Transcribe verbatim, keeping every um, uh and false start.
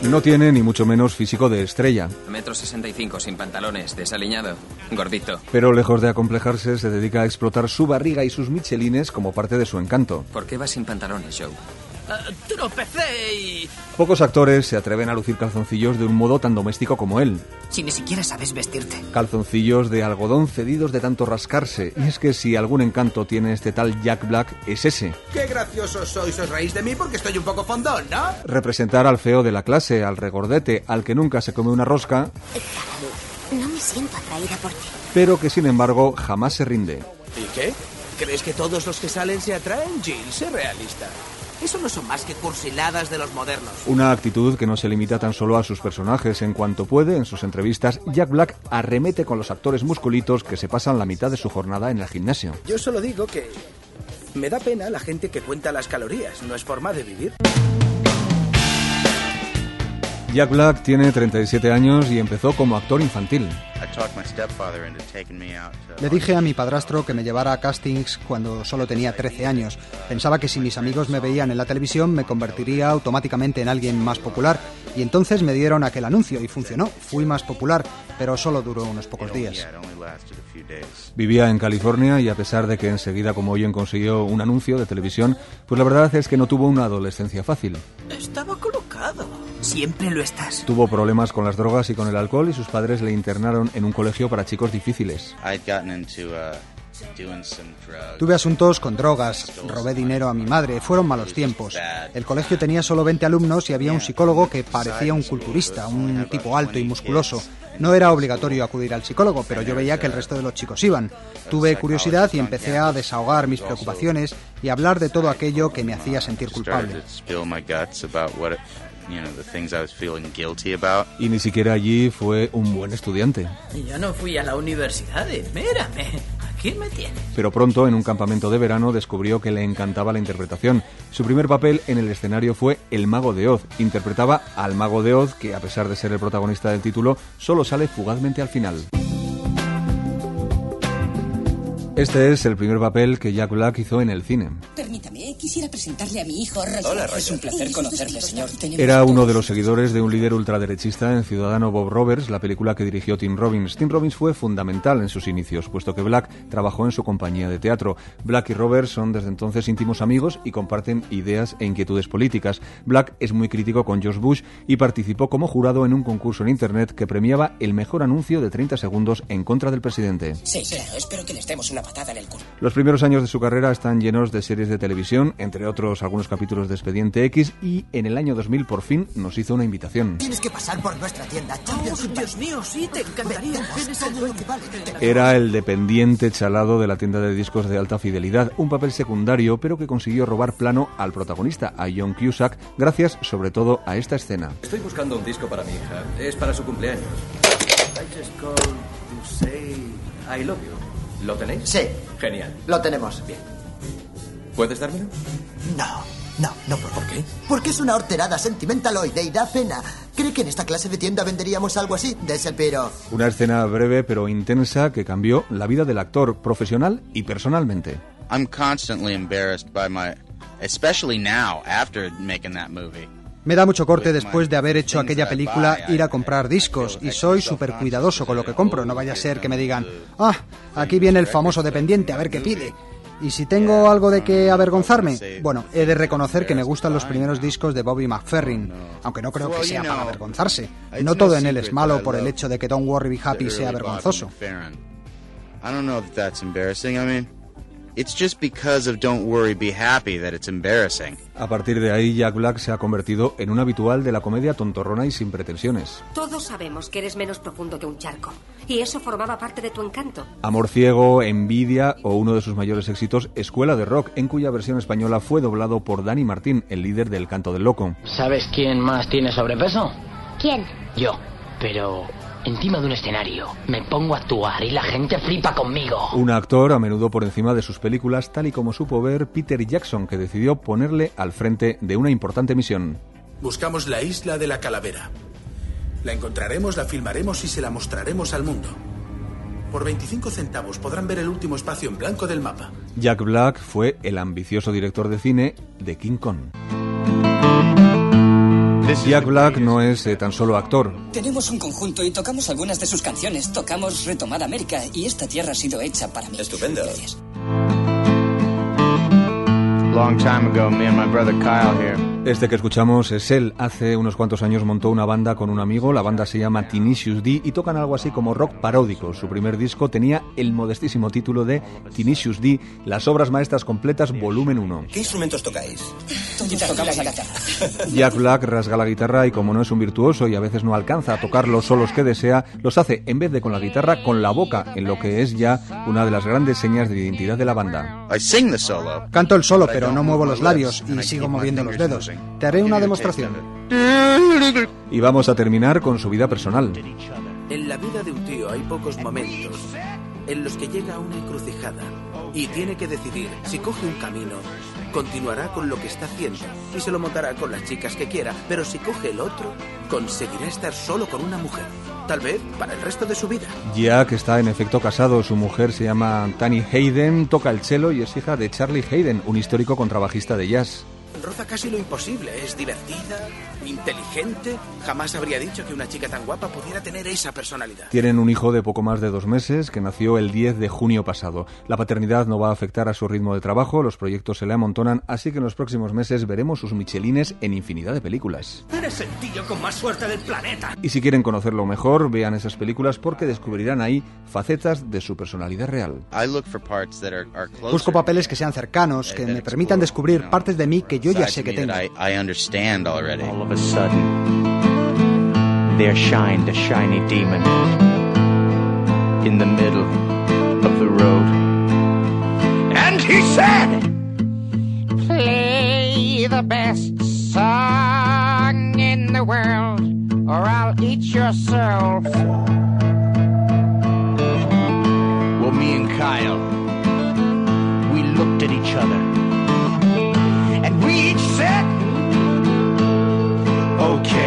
No tiene ni mucho menos físico de estrella. Metro sesenta y cinco, sin pantalones, desaliñado, gordito. Pero lejos de acomplejarse, se dedica a explotar su barriga y sus michelines como parte de su encanto. ¿Por qué vas sin pantalones, Joe? Uh, tropecé y... Pocos actores se atreven a lucir calzoncillos de un modo tan doméstico como él. Si ni siquiera sabes vestirte. Calzoncillos de algodón cedidos de tanto rascarse. Y es que si algún encanto tiene este tal Jack Black, es ese. ¡Qué graciosos sois! Os reís de mí porque estoy un poco fondón, ¿no? Representar al feo de la clase, al regordete, al que nunca se come una rosca... No me siento atraída por ti. Pero que sin embargo jamás se rinde. ¿Y qué? ¿Crees que todos los que salen se atraen? Jill, sé realista. Eso no son más que cursiladas de los modernos. Una actitud que no se limita tan solo a sus personajes. En cuanto puede, en sus entrevistas, Jack Black arremete con los actores musculitos que se pasan la mitad de su jornada en el gimnasio. Yo solo digo que me da pena la gente que cuenta las calorías. No es forma de vivir. Jack Black tiene treinta y siete años y empezó como actor infantil. Le dije a mi padrastro que me llevara a castings cuando solo tenía trece años. Pensaba que si mis amigos me veían en la televisión me convertiría automáticamente en alguien más popular. Y entonces me dieron aquel anuncio y funcionó. Fui más popular, pero solo duró unos pocos días. Vivía en California y a pesar de que enseguida, como oyen, consiguió un anuncio de televisión, pues la verdad es que no tuvo una adolescencia fácil. Estaba colocado. Siempre lo estás. Tuvo problemas con las drogas y con el alcohol y sus padres le internaron en un colegio para chicos difíciles. Tuve asuntos con drogas, robé dinero a mi madre, fueron malos tiempos. El colegio tenía solo veinte alumnos y había un psicólogo que parecía un culturista, un tipo alto y musculoso. No era obligatorio acudir al psicólogo, pero yo veía que el resto de los chicos iban. Tuve curiosidad y empecé a desahogar mis preocupaciones y hablar de todo aquello que me hacía sentir culpable. Y ni siquiera allí fue un buen estudiante. Yo no fui a la universidad, mírame. Aquí me tienes. Pero pronto, en un campamento de verano, descubrió que le encantaba la interpretación. Su primer papel en el escenario fue El Mago de Oz. Interpretaba al Mago de Oz, que a pesar de ser el protagonista del título, solo sale fugazmente al final. Este es el primer papel que Jack Black hizo en el cine. Permítame, quisiera presentarle a mi hijo, Roger. Hola, Roger. Es un placer conocerle, señor. Tenemos Era uno todos de los seguidores de un líder ultraderechista en Ciudadano Bob Roberts, la película que dirigió Tim Robbins. Tim Robbins fue fundamental en sus inicios, puesto que Black trabajó en su compañía de teatro. Black y Roberts son desde entonces íntimos amigos y comparten ideas e inquietudes políticas. Black es muy crítico con George Bush y participó como jurado en un concurso en Internet que premiaba el mejor anuncio de treinta segundos en contra del presidente. Sí, claro, espero que les demos una patada en el culo. Los primeros años de su carrera están llenos de series de televisión, entre otros algunos capítulos de Expediente X, y en el año dos mil por fin nos hizo una invitación. Tienes que pasar por nuestra tienda. Oh, Dios mío, sí, te encantaría. Era el dependiente chalado de la tienda de discos de alta fidelidad, un papel secundario, pero que consiguió robar plano al protagonista, a John Cusack, gracias sobre todo a esta escena. Estoy buscando un disco para mi hija. Es para su cumpleaños. I just called to say I love you. ¿Lo tenéis? Sí. Genial. Lo tenemos. Bien. ¿Puedes dármelo? No, no, no puedo. ¿Por qué? Porque es una horterada sentimentaloide y da pena. ¿Cree que en esta clase de tienda venderíamos algo así? Dese el piro. Una escena breve pero intensa que cambió la vida del actor, profesional y personalmente. I'm constantly embarrassed by my, especially now after making that movie. Me da mucho corte después de haber hecho aquella película ir a comprar discos y soy súper cuidadoso con lo que compro. No vaya a ser que me digan, ah, aquí viene el famoso dependiente, a ver qué pide. Y si tengo algo de qué avergonzarme, bueno, he de reconocer que me gustan los primeros discos de Bobby McFerrin, aunque no creo que sea para avergonzarse. No todo en él es malo por el hecho de que Don't Worry Be Happy sea vergonzoso. I don't know if that's embarrassing. I mean, it's just because of Don't Worry Be Happy that it's embarrassing. A partir de ahí, Jack Black se ha convertido en un habitual de la comedia tontorrona y sin pretensiones. Todos sabemos que eres menos profundo que un charco, y eso formaba parte de tu encanto. Amor ciego, Envidia o uno de sus mayores éxitos, Escuela de Rock, en cuya versión española fue doblado por Dani Martín, el líder del Canto del Loco. ¿Sabes quién más tiene sobrepeso? ¿Quién? Yo, pero encima de un escenario me pongo a actuar y la gente flipa conmigo. Un actor a menudo por encima de sus películas, tal y como supo ver Peter Jackson, que decidió ponerle al frente de una importante misión. Buscamos la isla de la calavera. La encontraremos, la filmaremos y se la mostraremos al mundo. Por veinticinco centavos podrán ver el último espacio en blanco del mapa. Jack Black fue el ambicioso director de cine de King Kong. Jack Black no es eh, tan solo actor. Tenemos un conjunto y tocamos algunas de sus canciones. Tocamos Retomada América y esta tierra ha sido hecha para mí. Estupendo. Gracias. Long time ago, me and my brother Kyle here. Este que escuchamos es él. Hace unos cuantos años montó una banda con un amigo. La banda se llama Tenacious D y tocan algo así como rock paródico. Su primer disco tenía el modestísimo título de Tenacious D, Las obras maestras completas, volumen uno. ¿Qué instrumentos tocáis? Todos tocamos la guitarra. Jack Black rasga la guitarra y como no es un virtuoso y a veces no alcanza a tocar los solos que desea, los hace en vez de con la guitarra, con la boca, en lo que es ya una de las grandes señas de identidad de la banda. I sing the solo. Canto el solo, pero no muevo los labios y sigo moviendo los dedos. Te haré una demostración. Y vamos a terminar con su vida personal. En la vida de un tío hay pocos momentos en los que llega a una encrucijada y tiene que decidir si coge un camino, continuará con lo que está haciendo y se lo montará con las chicas que quiera, pero si coge el otro, conseguirá estar solo con una mujer, tal vez para el resto de su vida. Jack está en efecto casado, su mujer se llama Tani Hayden, toca el cello y es hija de Charlie Hayden, un histórico contrabajista de jazz. Roza casi lo imposible, es divertida, inteligente. Jamás habría dicho que una chica tan guapa pudiera tener esa personalidad. Tienen un hijo de poco más de dos meses que nació el diez de junio pasado. La paternidad no va a afectar a su ritmo de trabajo, los proyectos se le amontonan, así que en los próximos meses veremos sus michelines en infinidad de películas. Eres el tío con más suerte del planeta. Y si quieren conocerlo mejor, vean esas películas porque descubrirán ahí facetas de su personalidad real. Busco papeles que sean cercanos, que me permitan descubrir partes de mí que yo ya sé que tengo. I, I understand already. All of a sudden, there shined a shiny demon in the middle of the road. And he said, "Play the best song in the world, or I'll eat yourself." Well, me and Kyle, we looked at each other. And we each said, okay.